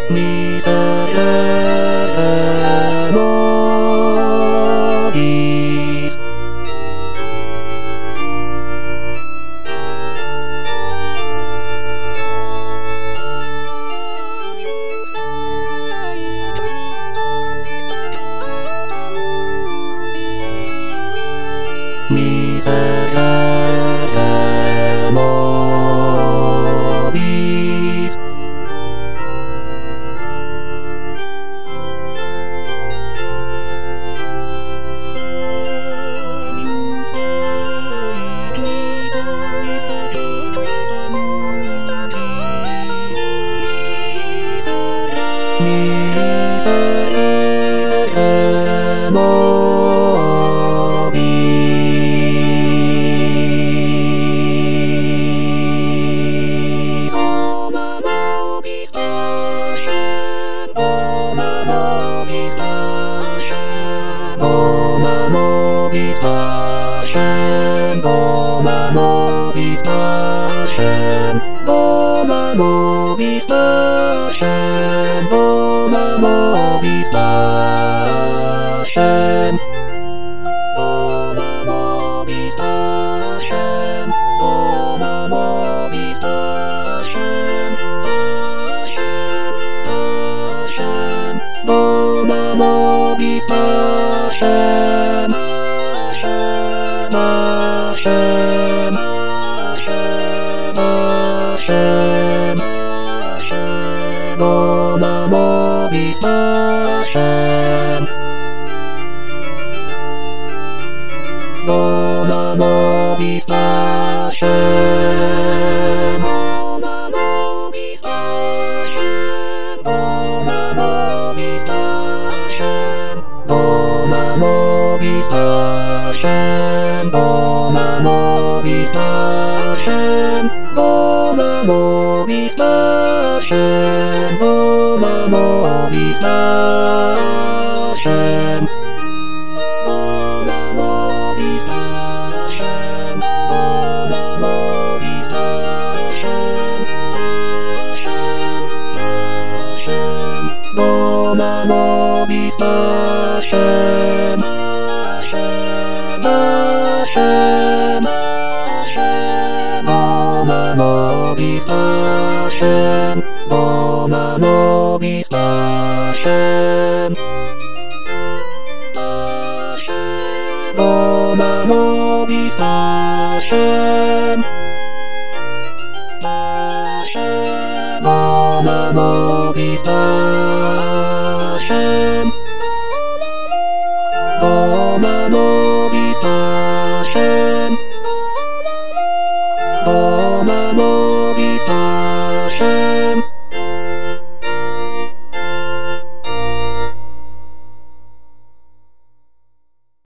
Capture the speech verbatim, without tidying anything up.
Miserere nobis. Miserere nobis. Miserere nobis. Bona nobis Hashem, bona nobis Hashem, bona nobis Hashem, bona nobis Hashem, bona nobis Hashem, bona nobis Hashem, Hashem, bona nobis Hashem, Hashem, Hashem, Hashem, Hashem, bona nobis Hashem, bona nobis Hashem, bona nobis Hashem, bona nobis Hashem, bona nobis Hashem, bona nobis Hashem, bona nobis Hashem, bona nobis Hashem, bona nobis Hashem, bona nobis Hashem, Hashem, bona nobis Hashem, Hashem, Hashem, Hashem, bona nobis Hashem, bona nobis Hashem, Hashem, bona nobis Hashem, Hashem, bona nobis Hashem, bona nobis Hashem, bona nobis Hashem.